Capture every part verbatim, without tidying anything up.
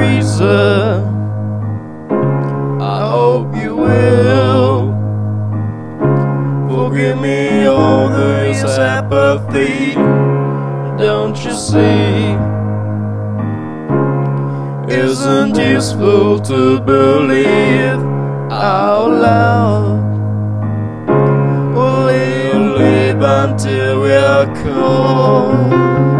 freezer. I hope you will forgive me all this apathy. Don't you see? Isn't useful to believe out loud. We'll live, live until we are cold.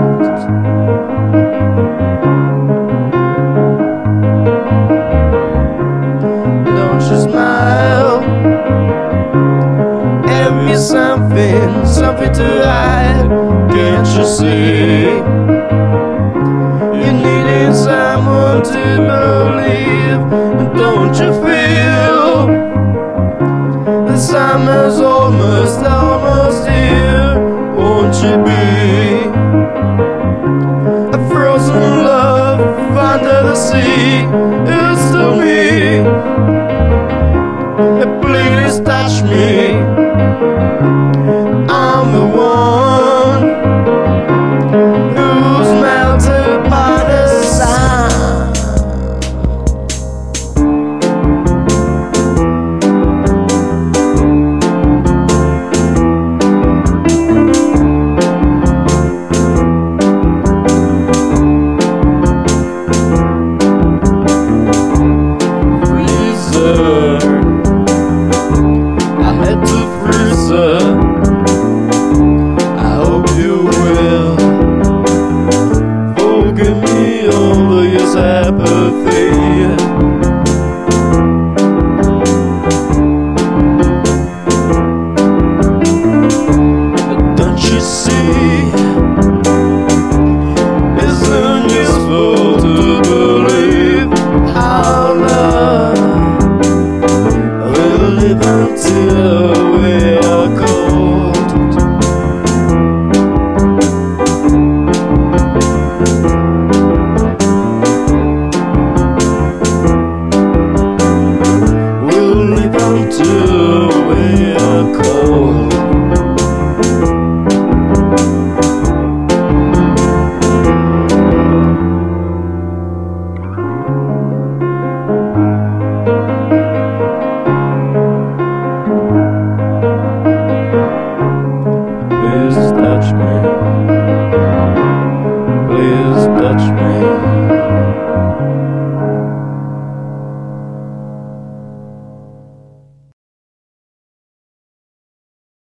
Don't you smile? Every something, something to hide. Can't you see? You needed someone to believe. Don't you feel? The summer's almost, almost here. Won't you be a frozen love under the sea? It's to me. Please touch me. I'm the one who's melted by the sun. Freezer, I had to freezer. I hope you will forgive me all of your apathy.